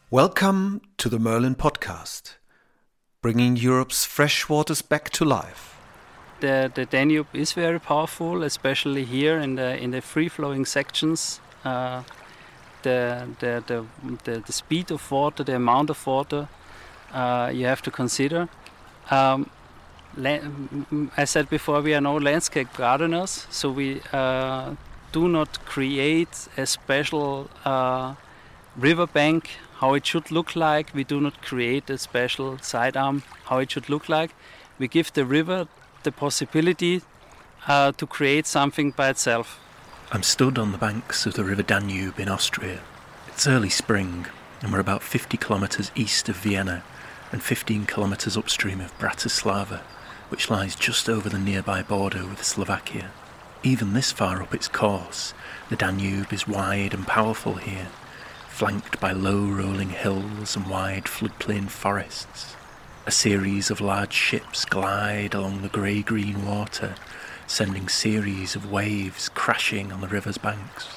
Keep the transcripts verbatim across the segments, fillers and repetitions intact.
Welcome to the Merlin Podcast, bringing Europe's freshwaters back to life. The, the Danube is very powerful, especially here in the in the free-flowing sections. Uh, the, the, the the the speed of water, the amount of water uh, you have to consider. Um, la- I said before, we are no landscape gardeners, so we uh, do not create a special uh, riverbank, how it should look like. We do not create a special sidearm, how it should look like. We give the river the possibility uh, to create something by itself. I'm stood on the banks of the River Danube in Austria. It's early spring, and we're about fifty kilometres east of Vienna and fifteen kilometres upstream of Bratislava, which lies just over the nearby border with Slovakia. Even this far up its course, the Danube is wide and powerful here, flanked by low rolling hills and wide floodplain forests. A series of large ships glide along the grey-green water, sending series of waves crashing on the river's banks.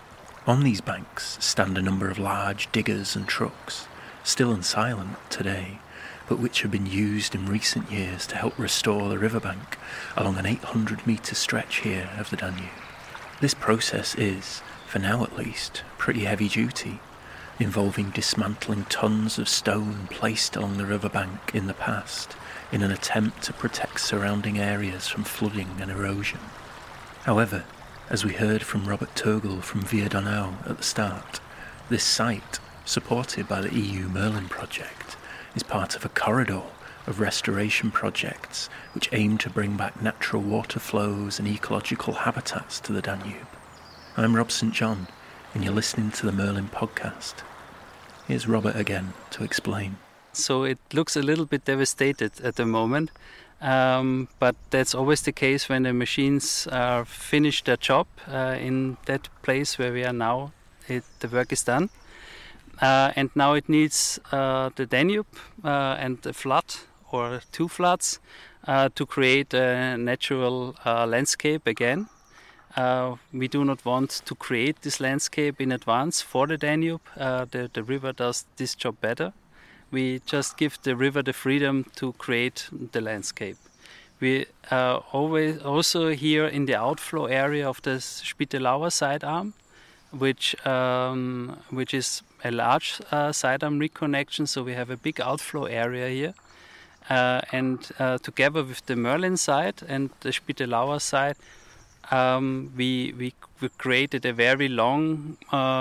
On these banks stand a number of large diggers and trucks, still and silent today, but which have been used in recent years to help restore the riverbank along an eight hundred metre stretch here of the Danube. This process is, for now at least, pretty heavy duty, involving dismantling tons of stone placed along the riverbank in the past in an attempt to protect surrounding areas from flooding and erosion. However, as we heard from Robert Turgel from Via Donau at the start, this site, supported by the E U Merlin project, is part of a corridor of restoration projects which aim to bring back natural water flows and ecological habitats to the Danube. I'm Rob Saint John, and you're listening to the Merlin Podcast. Here's Robert again to explain. So it looks a little bit devastated at the moment, um, but that's always the case when the machines are finished their job uh, in that place where we are now. It, the work is done, uh, and now it needs uh, the Danube uh, and the flood or two floods uh, to create a natural uh, landscape again. Uh, we do not want to create this landscape in advance for the Danube. Uh, the, the river does this job better. We just give the river the freedom to create the landscape. We uh, always also here in the outflow area of the Spittelauer sidearm, which um, which is a large uh, sidearm reconnection. So we have a big outflow area here, uh, and uh, together with the Merlin side and the Spittelauer side, Um, we, we we created a very long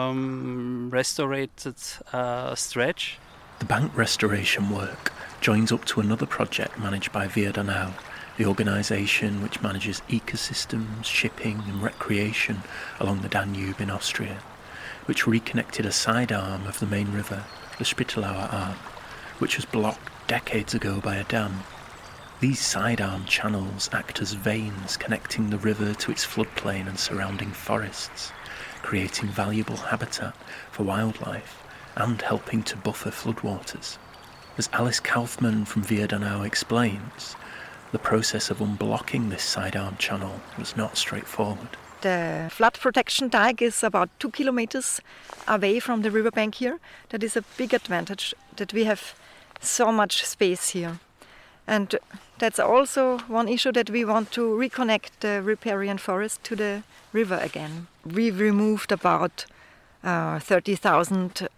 um, restorated uh, stretch. The bank restoration work joins up to another project managed by Via Donau, the organisation which manages ecosystems, shipping and recreation along the Danube in Austria, which reconnected a side arm of the main river, the Spittelauer Arm, which was blocked decades ago by a dam. These sidearm channels act as veins connecting the river to its floodplain and surrounding forests, creating valuable habitat for wildlife and helping to buffer floodwaters. As Alice Kaufmann from Via Donau explains, the process of unblocking this sidearm channel was not straightforward. The flood protection dike is about two kilometers away from the riverbank here. That is a big advantage, that we have so much space here. And that's also one issue, that we want to reconnect the riparian forest to the river again. We've removed about uh, thirty thousand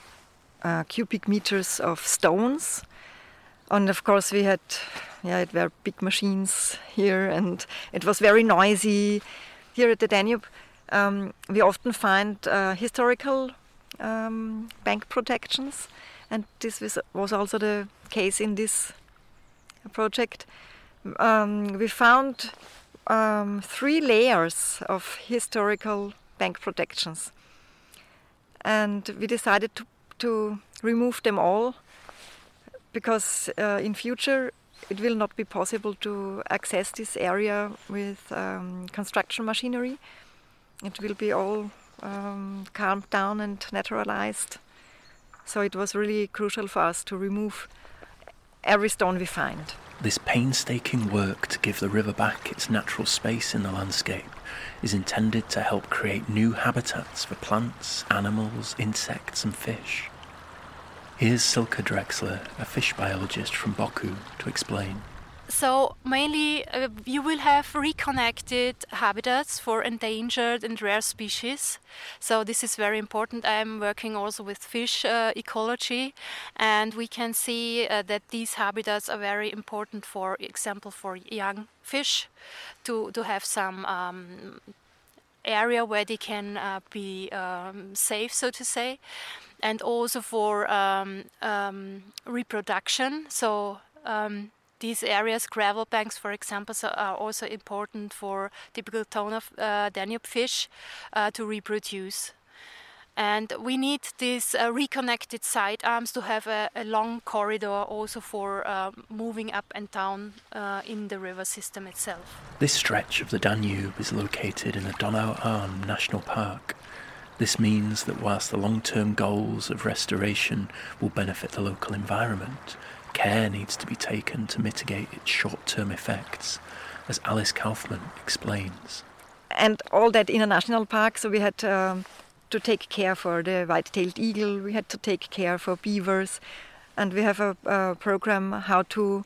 uh, cubic meters of stones. And of course we had, yeah, it were big machines here, and it was very noisy. Here at the Danube, um, we often find uh, historical um, bank protections, and this was, was also the case in this project. Um, we found um, three layers of historical bank protections, and we decided to, to remove them all, because uh, in future it will not be possible to access this area with um, construction machinery. It will be all um, calmed down and naturalized. So it was really crucial for us to remove every stone we find. This painstaking work to give the river back its natural space in the landscape is intended to help create new habitats for plants, animals, insects and fish. Here's Silke Drexler, a fish biologist from Boku, to explain. So mainly uh, you will have reconnected habitats for endangered and rare species. So this is very important. I'm working also with fish uh, ecology, and we can see uh, that these habitats are very important, for example, for young fish to, to have some um, area where they can uh, be um, safe, so to say, and also for um, um, reproduction. So um, these areas, gravel banks, for example, so are also important for typical tone of uh, Danube fish uh, to reproduce. And we need these uh, reconnected side arms to have a, a long corridor also for uh, moving up and down uh, in the river system itself. This stretch of the Danube is located in the Donau-Arm National Park. This means that whilst the long-term goals of restoration will benefit the local environment, care needs to be taken to mitigate its short-term effects, as Alice Kaufmann explains. And all that in a national park, so we had um, to take care for the white-tailed eagle, we had to take care for beavers, and we have a, a program how to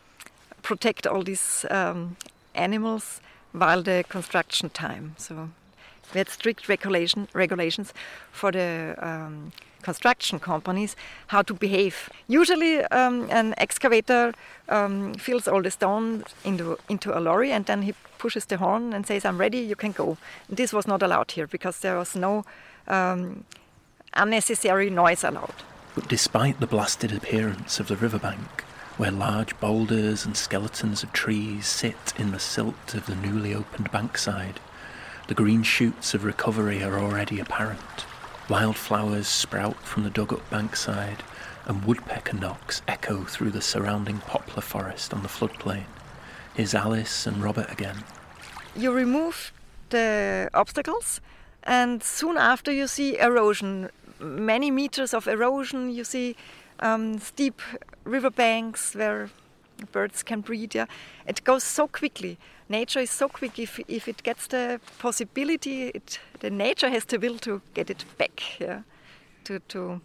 protect all these um, animals while the construction time. So we had strict regulation, regulations for the um, construction companies how to behave. Usually um, an excavator um, fills all the stone into, into a lorry, and then he pushes the horn and says, "I'm ready, you can go." And this was not allowed here because there was no um, unnecessary noise allowed. But despite the blasted appearance of the riverbank, where large boulders and skeletons of trees sit in the silt of the newly opened bankside, the green shoots of recovery are already apparent. Wildflowers sprout from the dug-up bankside, and woodpecker knocks echo through the surrounding poplar forest on the floodplain. Here's Alice and Robert again. You remove the obstacles, and soon after you see erosion. Many meters of erosion. You see um, steep riverbanks where birds can breed. Yeah, it goes so quickly. Nature is so quick. If if it gets the possibility, it, the nature has the will to get it back. Yeah, to to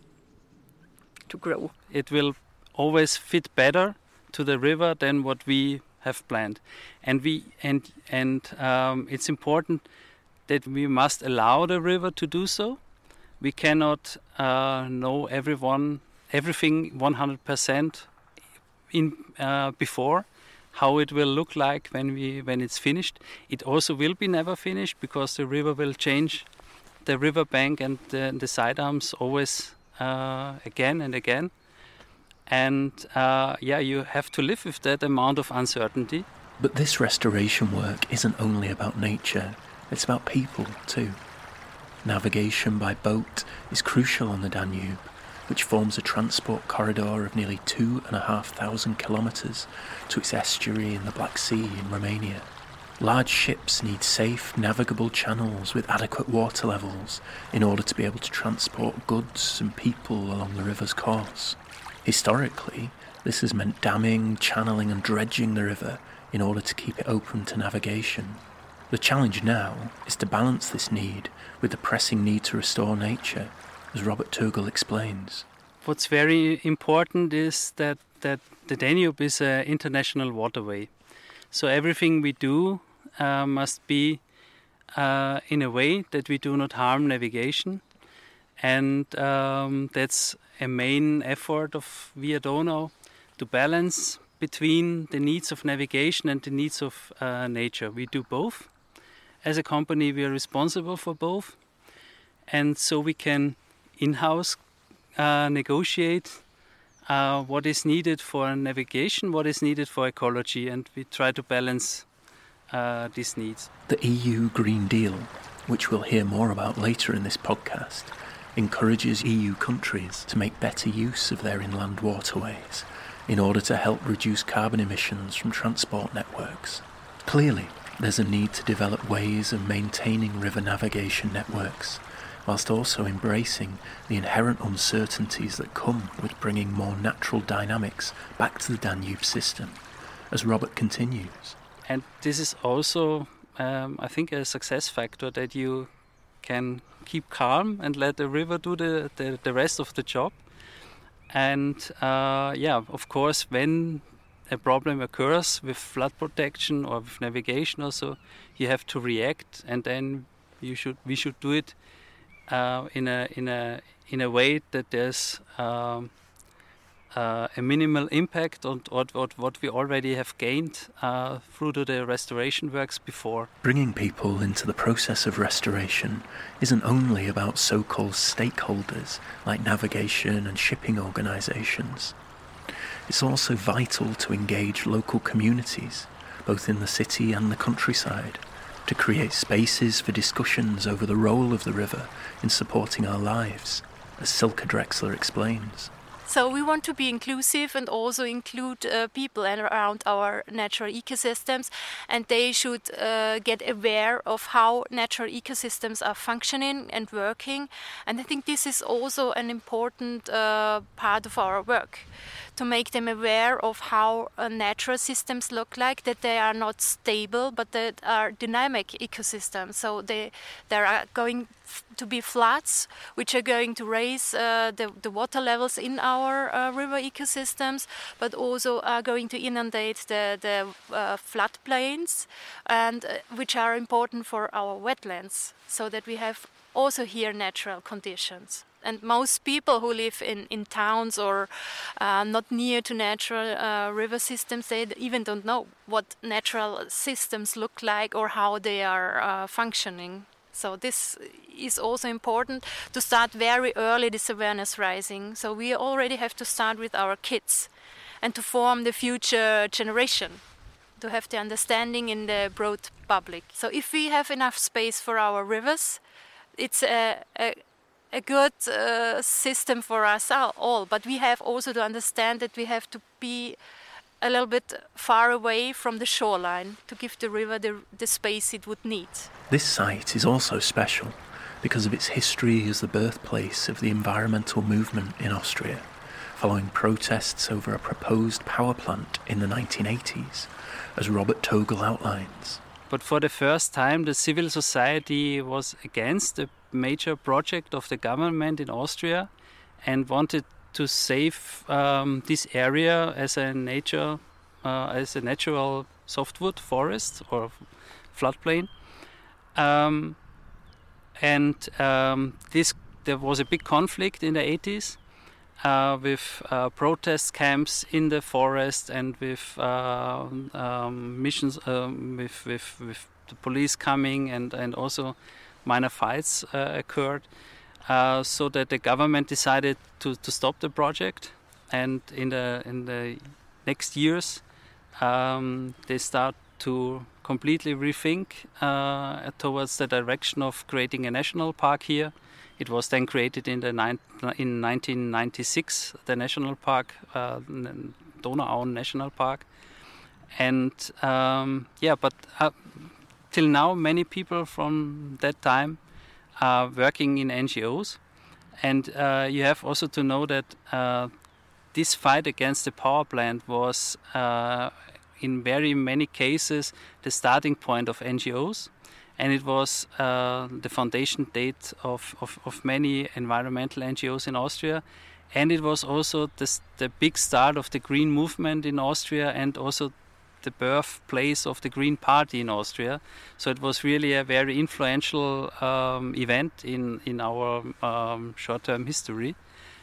to grow. It will always fit better to the river than what we have planned, and we and and um, it's important that we must allow the river to do so. We cannot uh, know everyone everything one hundred percent in uh, before. How it will look like when we when it's finished. It also will be never finished because the river will change the river bank and the, the side arms always uh, again and again. And uh, yeah, you have to live with that amount of uncertainty. But this restoration work isn't only about nature, it's about people too. Navigation by boat is crucial on the Danube, which forms a transport corridor of nearly two and a half thousand kilometres to its estuary in the Black Sea in Romania. Large ships need safe, navigable channels with adequate water levels in order to be able to transport goods and people along the river's course. Historically, this has meant damming, channeling and dredging the river in order to keep it open to navigation. The challenge now is to balance this need with the pressing need to restore nature, as Robert Turgel explains. What's very important is that, that the Danube is an international waterway. So everything we do uh, must be uh, in a way that we do not harm navigation. And um, that's a main effort of Via Donau, to balance between the needs of navigation and the needs of uh, nature. We do both. As a company, we are responsible for both. And so we can in-house uh, negotiate uh, what is needed for navigation, what is needed for ecology, and we try to balance uh, these needs. The E U Green Deal, which we'll hear more about later in this podcast, encourages E U countries to make better use of their inland waterways in order to help reduce carbon emissions from transport networks. Clearly, there's a need to develop ways of maintaining river navigation networks, whilst also embracing the inherent uncertainties that come with bringing more natural dynamics back to the Danube system, as Robert continues. And this is also, um, I think, a success factor, that you can keep calm and let the river do the, the, the rest of the job. And uh, yeah, of course, when a problem occurs with flood protection or with navigation also, you have to react, and then you should we should do it uh, in a in a in a way that there's um, uh, a minimal impact on what, what what we already have gained uh, through to the restoration works before. Bringing people into the process of restoration isn't only about so-called stakeholders like navigation and shipping organisations. It's also vital to engage local communities, both in the city and the countryside, to create spaces for discussions over the role of the river in supporting our lives, as Silke Drexler explains. So we want to be inclusive and also include uh, people and around our natural ecosystems, and they should uh, get aware of how natural ecosystems are functioning and working. And I think this is also an important uh, part of our work, to make them aware of how uh, natural systems look like, that they are not stable but that are dynamic ecosystems. So they there are going to be floods which are going to raise uh, the, the water levels in our uh, river ecosystems, but also are going to inundate the, the uh, floodplains, and uh, which are important for our wetlands, so that we have also here natural conditions. And most people who live in, in towns or uh, not near to natural uh, river systems, they even don't know what natural systems look like or how they are uh, functioning. So this is also important, to start very early this awareness rising. So we already have to start with our kids and to form the future generation, to have the understanding in the broad public. So if we have enough space for our rivers, it's a, a a good uh, system for us all, but we have also to understand that we have to be a little bit far away from the shoreline to give the river the, the space it would need. This site is also special because of its history as the birthplace of the environmental movement in Austria, following protests over a proposed power plant in the nineteen eighties, as Robert Togel outlines. But for the first time, the civil society was against the major project of the government in Austria and wanted to save um, this area as a nature, uh, as a natural softwood forest or floodplain. Um, and um, this there was a big conflict in the eighties uh, with uh, protest camps in the forest and with uh, um, missions, um, with, with with the police coming, and and also minor fights uh, occurred, uh, so that the government decided to, to stop the project. And in the in the next years, um, they start to completely rethink uh, towards the direction of creating a national park here. It was then created in the nine, in nineteen ninety-six, the national park, uh, Donauauen National Park, and um, yeah, but. Uh, Till now, many people from that time are working in N G Os, and uh, you have also to know that uh, this fight against the power plant was, uh, in very many cases, the starting point of N G Os, and it was uh, the foundation date of, of, of many environmental N G Os in Austria, and it was also the, the big start of the Green movement in Austria, and also the birthplace of the Green Party in Austria. So it was really a very influential um, event in, in our um, short-term history.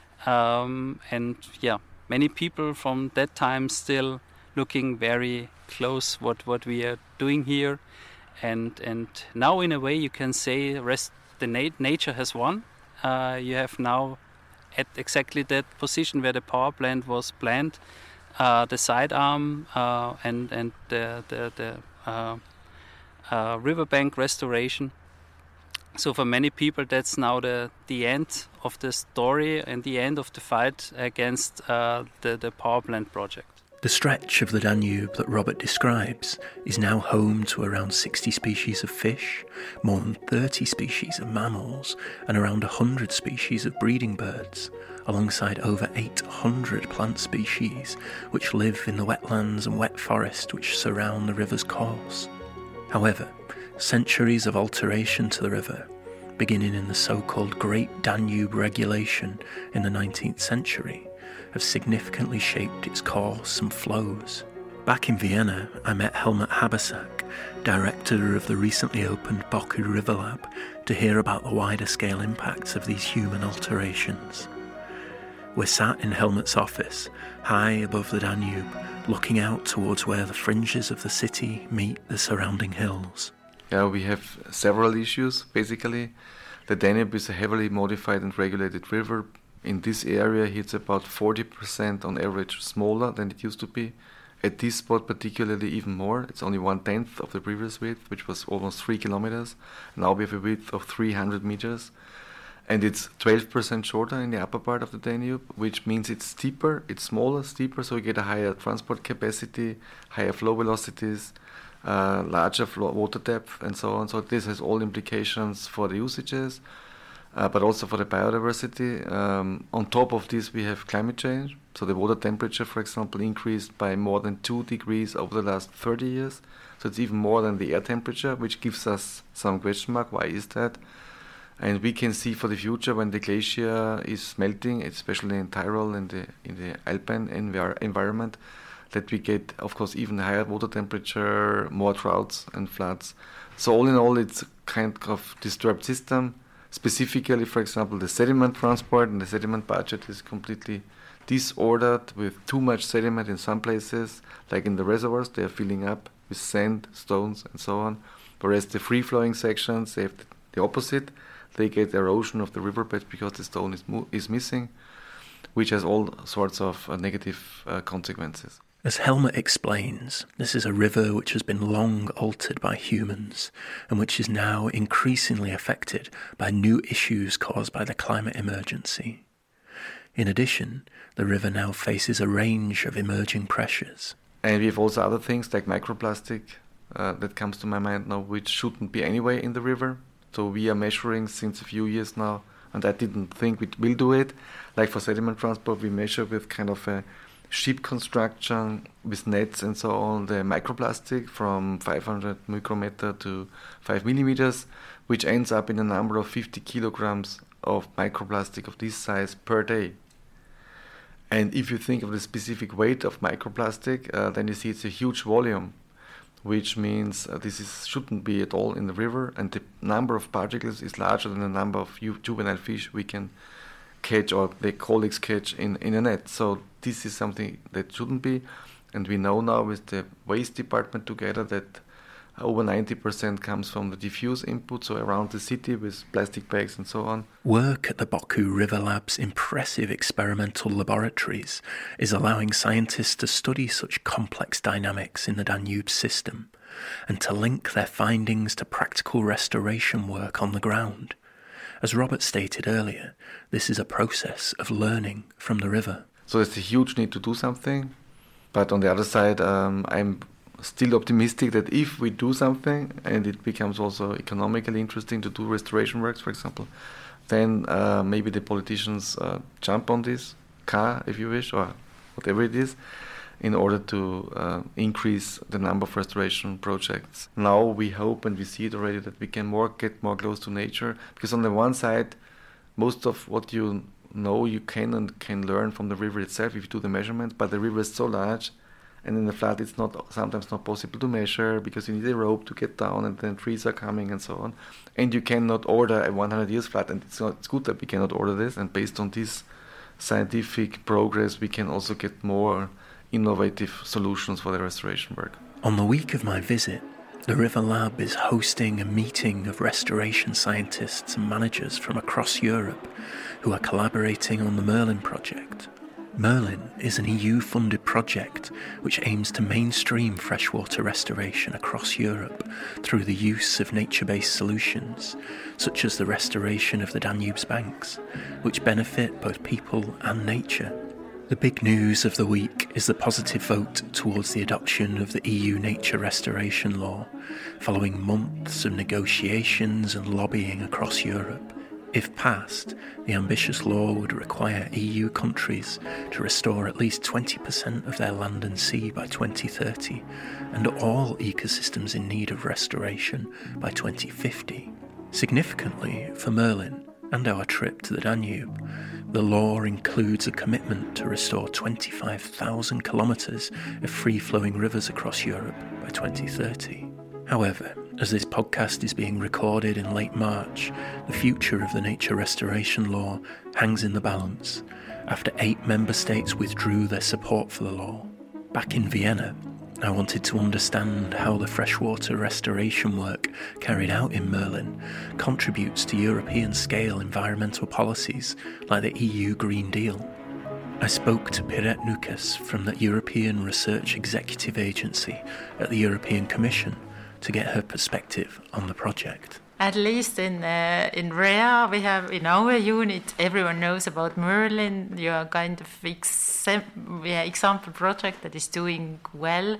Um, and yeah, many people from that time still looking very close what, what we are doing here. And and now in a way you can say rest, the nat- nature has won. Uh, you have now at exactly that position where the power plant was planned, Uh, the side arm uh, and and the the, the uh, uh, riverbank restoration. So for many people, that's now the the end of the story and the end of the fight against uh, the the power plant project. The stretch of the Danube that Robert describes is now home to around sixty species of fish, more than thirty species of mammals, and around one hundred species of breeding birds, alongside over eight hundred plant species which live in the wetlands and wet forest which surround the river's course. However, centuries of alteration to the river, beginning in the so-called Great Danube Regulation in the nineteenth century, have significantly shaped its course and flows. Back in Vienna, I met Helmut Habersack, director of the recently opened Boku River Lab, to hear about the wider scale impacts of these human alterations. We're sat in Helmut's office, high above the Danube, looking out towards where the fringes of the city meet the surrounding hills. Yeah, we have several issues, basically. The Danube is a heavily modified and regulated river. In this area, it's about forty percent on average smaller than it used to be. At this spot, particularly even more. It's only one-tenth of the previous width, which was almost three kilometers. Now we have a width of three hundred meters. And it's twelve percent shorter in the upper part of the Danube, which means it's steeper, it's smaller, steeper, so you get a higher transport capacity, higher flow velocities, uh, larger flow, water depth, and so on. So this has all implications for the usages, uh, but also for the biodiversity. Um, on top of this, we have climate change. So the water temperature, for example, increased by more than two degrees over the last thirty years. So it's even more than the air temperature, which gives us some question mark. Why is that? And we can see for the future when the glacier is melting, especially in Tyrol and the, in the Alpine envir- environment, that we get, of course, even higher water temperature, more droughts and floods. So all in all, it's a kind of disturbed system. Specifically, for example, the sediment transport and the sediment budget is completely disordered with too much sediment in some places, like in the reservoirs, they are filling up with sand, stones, and so on. Whereas the free-flowing sections, they have the opposite. They get erosion of the riverbed because the stone is mo- is missing, which has all sorts of uh, negative uh, consequences. As Helmut explains, this is a river which has been long altered by humans and which is now increasingly affected by new issues caused by the climate emergency. In addition, the river now faces a range of emerging pressures. And we have also other things like microplastic uh, that comes to my mind now, which shouldn't be anyway in the river. So we are measuring since a few years now, and I didn't think we will do it. Like for sediment transport, we measure with kind of a ship construction with nets and so on, the microplastic from five hundred micrometer to five millimeters, which ends up in a number of fifty kilograms of microplastic of this size per day. And if you think of the specific weight of microplastic, uh, then you see it's a huge volume, which means uh, this is, shouldn't be at all in the river, and the number of particles is larger than the number of juvenile fish we can catch or the colleagues catch in, in a net. So this is something that shouldn't be, and we know now with the waste department together that over ninety percent comes from the diffuse input, so around the city with plastic bags and so on. Work at the Boku River Lab's impressive experimental laboratories is allowing scientists to study such complex dynamics in the Danube system and to link their findings to practical restoration work on the ground. As Robert stated earlier, this is a process of learning from the river. So there's a huge need to do something, but on the other side, um, I'm still optimistic that if we do something and it becomes also economically interesting to do restoration works, for example, then uh, maybe the politicians uh, jump on this car, if you wish, or whatever it is, in order to uh, increase the number of restoration projects. Now we hope, and we see it already, that we can more get more close to nature, because on the one side, most of what you know you can and can learn from the river itself if you do the measurements, but the river is so large, and in the flood it's not sometimes not possible to measure because you need a rope to get down, and then trees are coming and so on. And you cannot order a one hundred years flood, and it's, not, it's good that we cannot order this. And based on this scientific progress, we can also get more innovative solutions for the restoration work. On the week of my visit, the River Lab is hosting a meeting of restoration scientists and managers from across Europe who are collaborating on the Merlin project. Merlin is an E U-funded project which aims to mainstream freshwater restoration across Europe through the use of nature-based solutions, such as the restoration of the Danube's banks, which benefit both people and nature. The big news of the week is the positive vote towards the adoption of the E U nature restoration law, following months of negotiations and lobbying across Europe. If passed, the ambitious law would require E U countries to restore at least twenty percent of their land and sea by twenty thirty, and all ecosystems in need of restoration by twenty fifty. Significantly, for Merlin and our trip to the Danube, The law includes a commitment to restore twenty-five thousand kilometres of free-flowing rivers across Europe by twenty thirty. However, as this podcast is being recorded in late March, the future of the nature restoration law hangs in the balance after eight member states withdrew their support for the law. Back in Vienna, I wanted to understand how the freshwater restoration work carried out in Merlin contributes to European-scale environmental policies like the E U Green Deal. I spoke to Pirette Noukas from the European Research Executive Agency at the European Commission to get her perspective on the project. At least in uh, in R E A, we have in our unit, everyone knows about Merlin. You are kind of exam- yeah, example project that is doing well,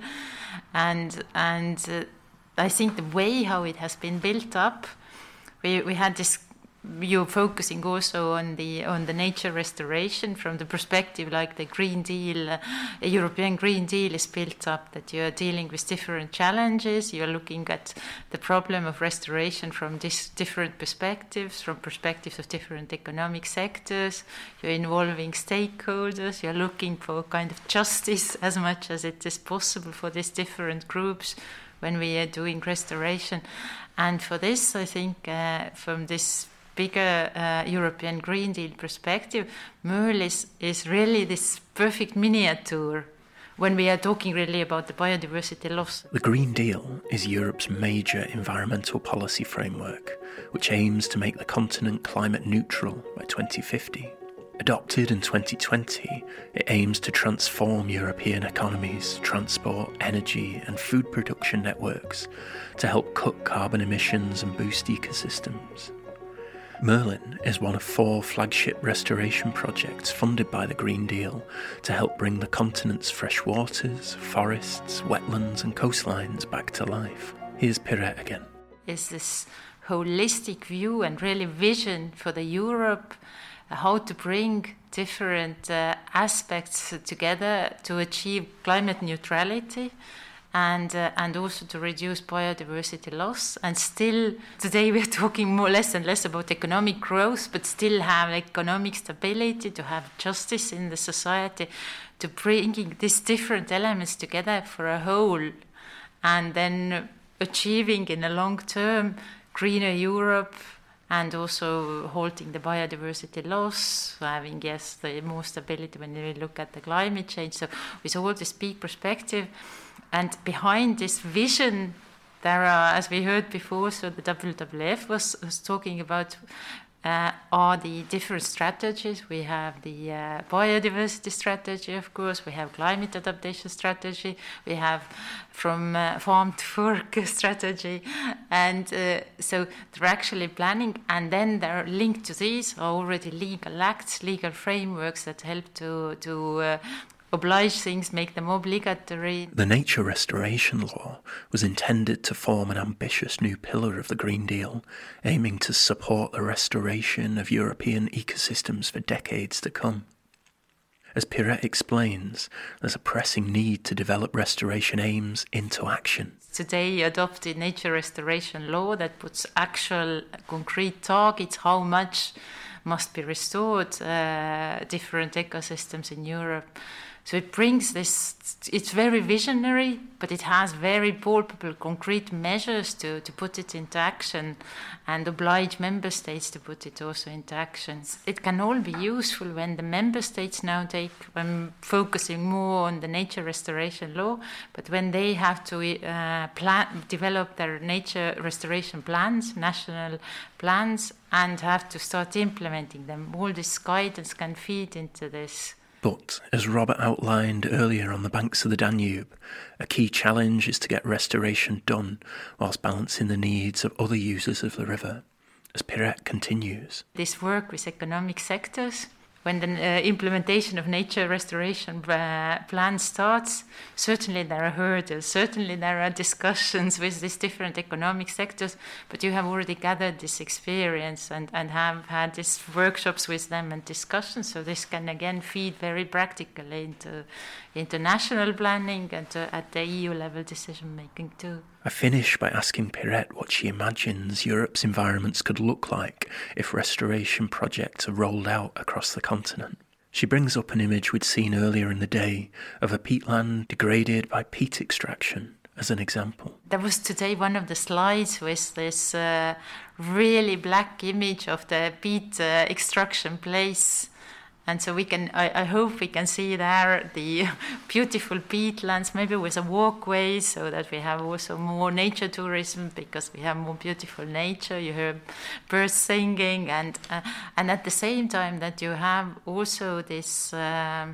and and uh, I think the way how it has been built up, we we had this. You're focusing also on the on the nature restoration from the perspective like the Green Deal, uh, a European Green Deal is built up, that you're dealing with different challenges, you're looking at the problem of restoration from this different perspectives, from perspectives of different economic sectors, you're involving stakeholders, you're looking for kind of justice as much as it is possible for these different groups when we are doing restoration. And for this, I think uh, from this bigger uh, European Green Deal perspective, Merle is, is really this perfect miniature when we are talking really about the biodiversity loss. The Green Deal is Europe's major environmental policy framework, which aims to make the continent climate neutral by twenty fifty. Adopted in twenty twenty, it aims to transform European economies, transport, energy and food production networks to help cut carbon emissions and boost ecosystems. Merlin is one of four flagship restoration projects funded by the Green Deal to help bring the continent's fresh waters, forests, wetlands and coastlines back to life. Here's Pirette again. It's this holistic view and really vision for the Europe, how to bring different uh, aspects together to achieve climate neutrality. And uh, and also to reduce biodiversity loss. And still, today we're talking more less and less about economic growth, but still have economic stability, to have justice in the society, to bringing these different elements together for a whole, and then achieving in the long term greener Europe, and also halting the biodiversity loss, having, yes, the more stability when we look at the climate change. So with all this big perspective, and behind this vision, there are, as we heard before, so the W W F was, was talking about uh, are the different strategies. We have the uh, biodiversity strategy, of course, we have climate adaptation strategy, we have from uh, farm to fork strategy, and uh, so they're actually planning, and then they're linked to these are already legal acts, legal frameworks that help to, to uh, oblige things, make them obligatory. The nature restoration law was intended to form an ambitious new pillar of the Green Deal, aiming to support the restoration of European ecosystems for decades to come. As Pirette explains, there's a pressing need to develop restoration aims into action. Today adopted nature restoration law that puts actual concrete targets, how much must be restored, uh, different ecosystems in Europe. So it brings this, it's very visionary, but it has very palpable, concrete measures to, to put it into action and oblige member states to put it also into action. It can all be useful when the member states now take, I'm focusing more on the nature restoration law, but when they have to uh, plan, develop their nature restoration plans, national plans, and have to start implementing them, all this guidance can feed into this. But, as Robert outlined earlier on the banks of the Danube, a key challenge is to get restoration done whilst balancing the needs of other users of the river, as Pirette continues. This work with economic sectors, when the uh, implementation of nature restoration uh, plan starts, certainly there are hurdles, certainly there are discussions with these different economic sectors, but you have already gathered this experience and, and have had these workshops with them and discussions, so this can again feed very practically into, into national planning and to, at the E U level decision making too. I finish by asking Pirette what she imagines Europe's environments could look like if restoration projects are rolled out across the continent. She brings up an image we'd seen earlier in the day of a peatland degraded by peat extraction as an example. There was today one of the slides with this uh, really black image of the peat uh, extraction place. And so we can, I, I hope we can see there the beautiful peatlands, maybe with a walkway, so that we have also more nature tourism because we have more beautiful nature. You hear birds singing, and uh, and at the same time that you have also this um,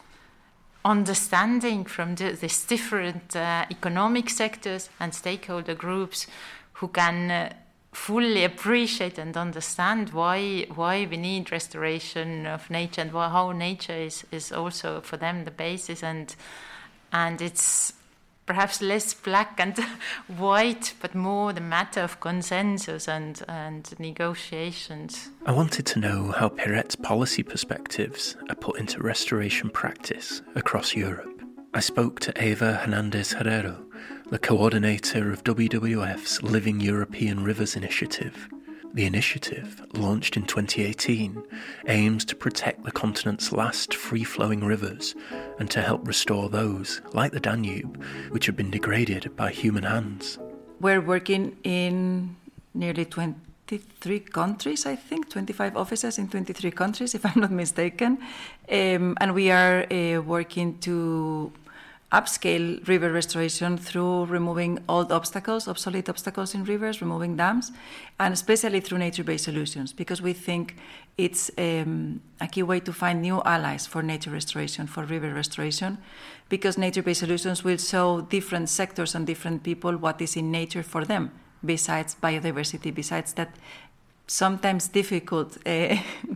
understanding from the, these different uh, economic sectors and stakeholder groups who can uh, fully appreciate and understand why why we need restoration of nature and why, how nature is, is also for them the basis, and and it's perhaps less black and white but more the matter of consensus and, and negotiations. I wanted to know how Pirette's policy perspectives are put into restoration practice across Europe. I spoke to Eva Hernandez Herrero, the coordinator of W W F's Living European Rivers initiative. The initiative, launched in twenty eighteen, aims to protect the continent's last free-flowing rivers and to help restore those, like the Danube, which have been degraded by human hands. We're working in nearly twenty-three countries, I think, twenty-five offices in twenty-three countries, if I'm not mistaken. Um, and we are uh, working to upscale river restoration through removing old obstacles, obsolete obstacles in rivers, removing dams, and especially through nature-based solutions, because we think it's um, a key way to find new allies for nature restoration, for river restoration, because nature-based solutions will show different sectors and different people what is in nature for them, besides biodiversity, besides that sometimes difficult uh,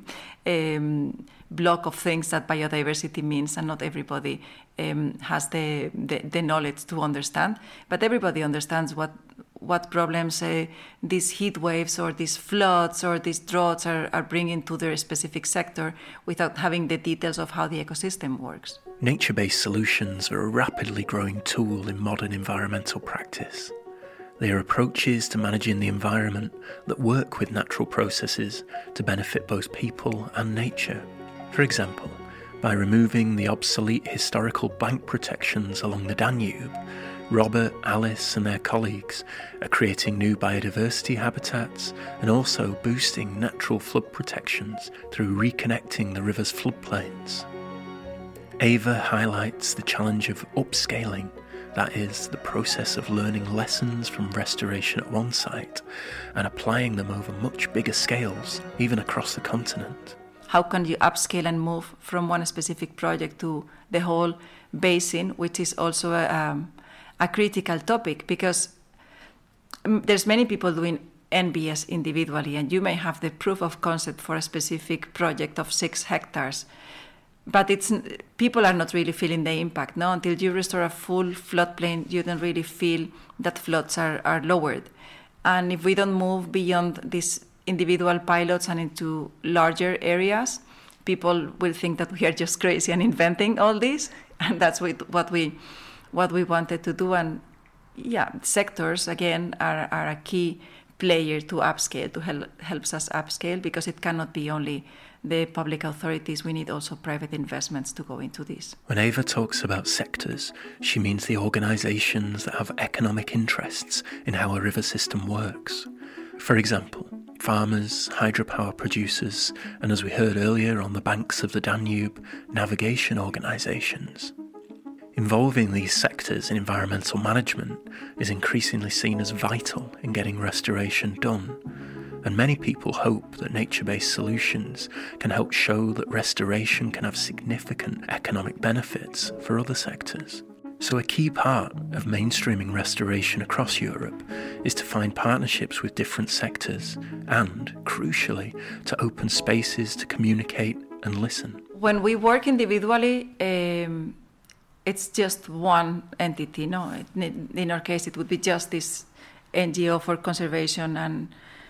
um, block of things that biodiversity means, and not everybody um, has the, the, the knowledge to understand. But everybody understands what what problems uh, these heat waves or these floods or these droughts are, are bringing to their specific sector without having the details of how the ecosystem works. Nature-based solutions are a rapidly growing tool in modern environmental practice. They are approaches to managing the environment that work with natural processes to benefit both people and nature. For example, by removing the obsolete historical bank protections along the Danube, Robert, Alice and their colleagues are creating new biodiversity habitats and also boosting natural flood protections through reconnecting the river's floodplains. Eva highlights the challenge of upscaling, that is, the process of learning lessons from restoration at one site and applying them over much bigger scales, even across the continent. How can you upscale and move from one specific project to the whole basin, which is also a, um, a critical topic, because there's many people doing N B S individually, and you may have the proof of concept for a specific project of six hectares, but it's people are not really feeling the impact. No, until you restore a full floodplain, you don't really feel that floods are, are lowered. And if we don't move beyond these individual pilots and into larger areas, people will think that we are just crazy and inventing all this, and that's what we what we wanted to do. And yeah, sectors again are, are a key player to upscale, to help helps us upscale, because it cannot be only the public authorities. We need also private investments to go into this. When Eva talks about sectors, she means the organisations that have economic interests in how a river system works. For example, farmers, hydropower producers, and as we heard earlier on the banks of the Danube, navigation organisations. Involving these sectors in environmental management is increasingly seen as vital in getting restoration done, and many people hope that nature-based solutions can help show that restoration can have significant economic benefits for other sectors. So a key part of mainstreaming restoration across Europe is to find partnerships with different sectors and, crucially, to open spaces to communicate and listen. When we work individually, um, it's just one entity. No, in our case, it would be just this N G O for conservation and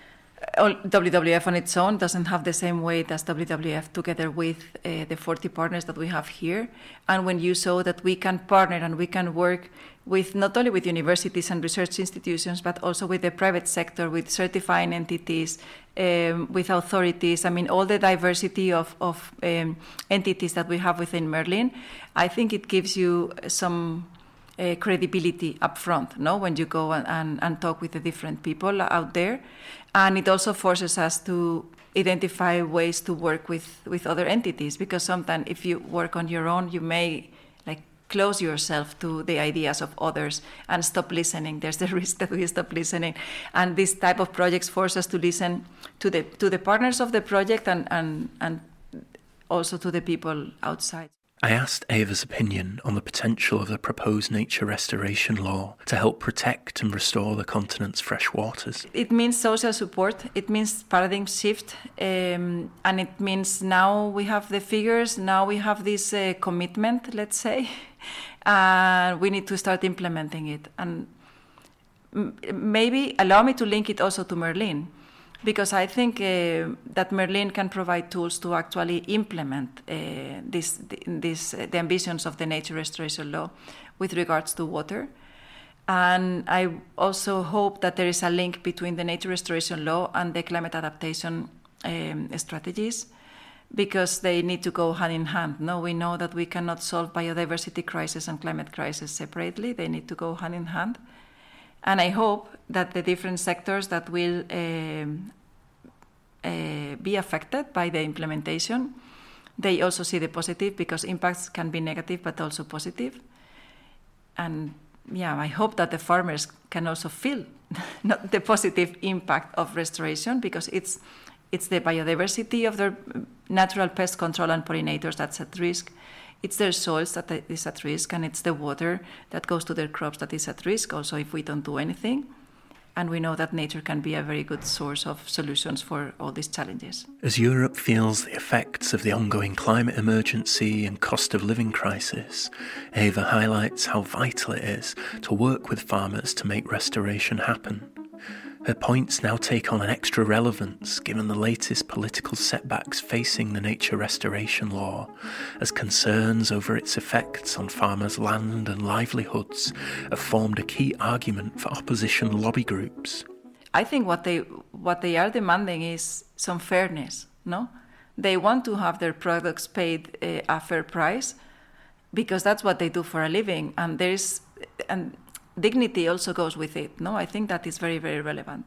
W W F on its own doesn't have the same weight as W W F together with uh, the forty partners that we have here. And when you saw that we can partner and we can work with not only with universities and research institutions, but also with the private sector, with certifying entities, um, with authorities, I mean, all the diversity of, of um, entities that we have within Merlin, I think it gives you some uh, credibility up front, no? When you go and, and, and talk with the different people out there. And it also forces us to identify ways to work with, with other entities, because sometimes if you work on your own, you may like close yourself to the ideas of others and stop listening. There's the risk that we stop listening. And this type of projects force us to listen to the to the partners of the project and, and, and also to the people outside. I asked Eva's opinion on the potential of the proposed nature restoration law to help protect and restore the continent's fresh waters. It means social support, it means paradigm shift, um, and it means now we have the figures, now we have this uh, commitment, let's say, and we need to start implementing it. And m- maybe allow me to link it also to Merlin, because I think uh, that Merlin can provide tools to actually implement uh, this, this, uh, the ambitions of the nature restoration law with regards to water. And I also hope that there is a link between the nature restoration law and the climate adaptation um, strategies, because they need to go hand in hand. No, we know that we cannot solve biodiversity crisis and climate crisis separately. They need to go hand in hand. And I hope that the different sectors that will um, uh, be affected by the implementation, they also see the positive, because impacts can be negative but also positive. And yeah, I hope that the farmers can also feel not the positive impact of restoration, because it's it's the biodiversity of their natural pest control and pollinators that's at risk. It's their soils that is at risk, and it's the water that goes to their crops that is at risk also if we don't do anything. And we know that nature can be a very good source of solutions for all these challenges. As Europe feels the effects of the ongoing climate emergency and cost of living crisis, Eva highlights how vital it is to work with farmers to make restoration happen. Her points now take on an extra relevance given the latest political setbacks facing the nature restoration law, as concerns over its effects on farmers' land and livelihoods have formed a key argument for opposition lobby groups. I think what they what they are demanding is some fairness, no? They want to have their products paid uh, a fair price, because that's what they do for a living, and there is and dignity also goes with it. No, I think that is very, very relevant.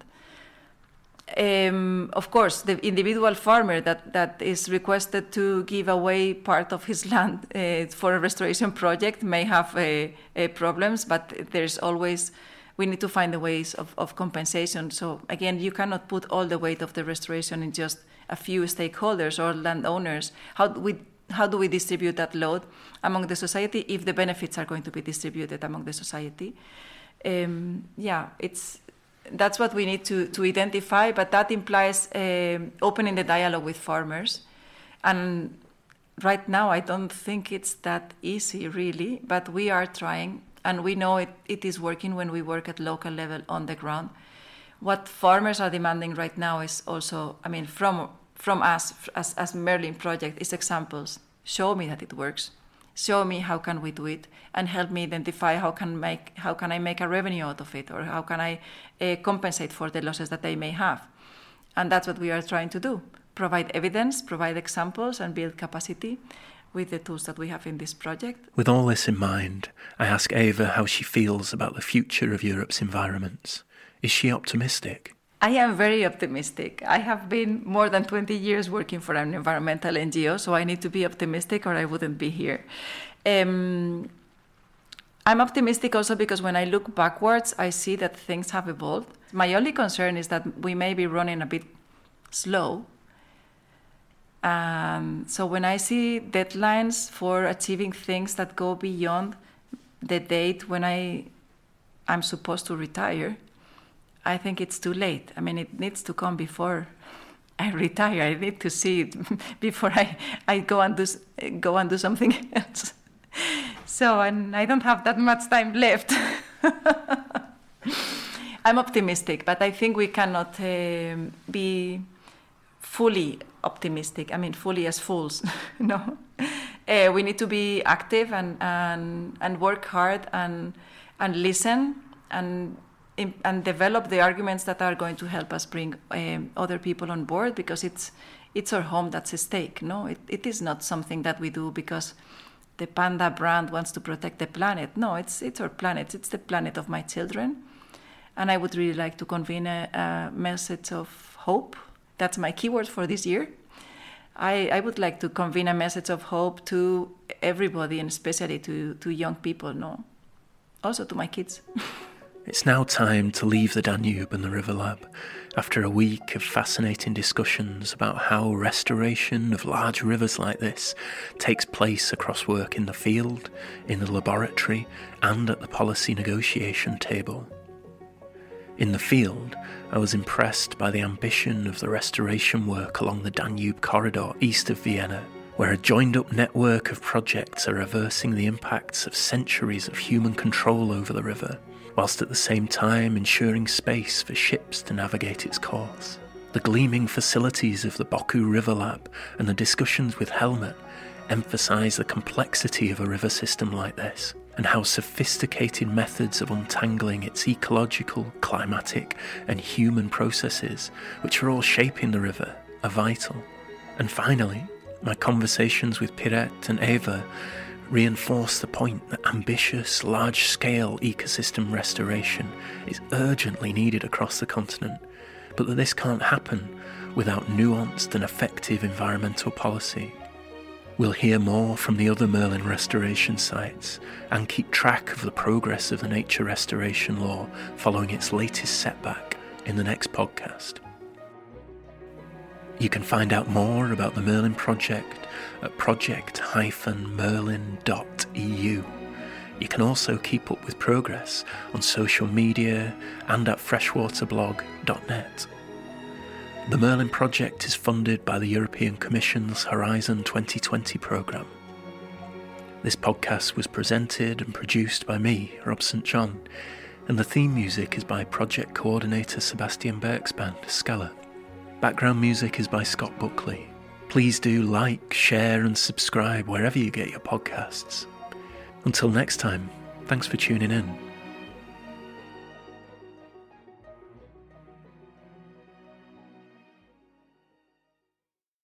Um, of course, the individual farmer that, that is requested to give away part of his land uh, for a restoration project may have uh, uh, problems, but there's always, we need to find the ways of, of compensation. So again, you cannot put all the weight of the restoration in just a few stakeholders or landowners. How do we How do we distribute that load among the society if the benefits are going to be distributed among the society? Um, yeah, it's that's what we need to, to identify, but that implies um, opening the dialogue with farmers. And right now, I don't think it's that easy, really, but we are trying, and we know it, it is working when we work at local level on the ground. What farmers are demanding right now is also, I mean, from from us as, as Merlin project is examples. Show me that it works. Show me how can we do it, and help me identify how can make how can I make a revenue out of it, or how can I uh, compensate for the losses that they may have. And that's what we are trying to do. Provide evidence, provide examples, and build capacity with the tools that we have in this project. With all this in mind, I ask Eva how she feels about the future of Europe's environments. Is she optimistic? I am very optimistic. I have been more than twenty years working for an environmental N G O, so I need to be optimistic or I wouldn't be here. Um, I'm optimistic also because when I look backwards, I see that things have evolved. My only concern is that we may be running a bit slow. Um, so when I see deadlines for achieving things that go beyond the date when I, I'm supposed to retire, I think it's too late. I mean, it needs to come before I retire. I need to see it before I, I go and do go and do something else. So, and I don't have that much time left. I'm optimistic, but I think we cannot um, be fully optimistic. I mean, fully as fools. No, uh, we need to be active and and, and work hard and and listen and and develop the arguments that are going to help us bring um, other people on board, because it's it's our home that's at stake. No, it, it is not something that we do because the Panda brand wants to protect the planet. No, it's it's our planet. It's the planet of my children. And I would really like to convene a, a message of hope. That's my keyword for this year. I, I would like to convene a message of hope to everybody, and especially to, to young people, no? Also to my kids. It's now time to leave the Danube and the River Lab after a week of fascinating discussions about how restoration of large rivers like this takes place across work in the field, in the laboratory, and at the policy negotiation table. In the field, I was impressed by the ambition of the restoration work along the Danube corridor east of Vienna, where a joined-up network of projects are reversing the impacts of centuries of human control over the river, whilst at the same time ensuring space for ships to navigate its course. The gleaming facilities of the Boku River Lab and the discussions with Helmut emphasise the complexity of a river system like this, and how sophisticated methods of untangling its ecological, climatic and human processes, which are all shaping the river, are vital. And finally, my conversations with Pirette and Eva reinforce the point that ambitious, large-scale ecosystem restoration is urgently needed across the continent, but that this can't happen without nuanced and effective environmental policy. We'll hear more from the other Merlin restoration sites and keep track of the progress of the nature restoration law following its latest setback in the next podcast. You can find out more about the Merlin project at project dash merlin dot e u. You can also keep up with progress on social media and at freshwaterblog dot net. The Merlin project is funded by the European Commission's Horizon twenty twenty programme. This podcast was presented and produced by me, Rob Saint John, and the theme music is by project coordinator Sebastian Berg's band, Scala. Background music is by Scott Buckley. Please do like, share and subscribe wherever you get your podcasts. Until next time, thanks for tuning in.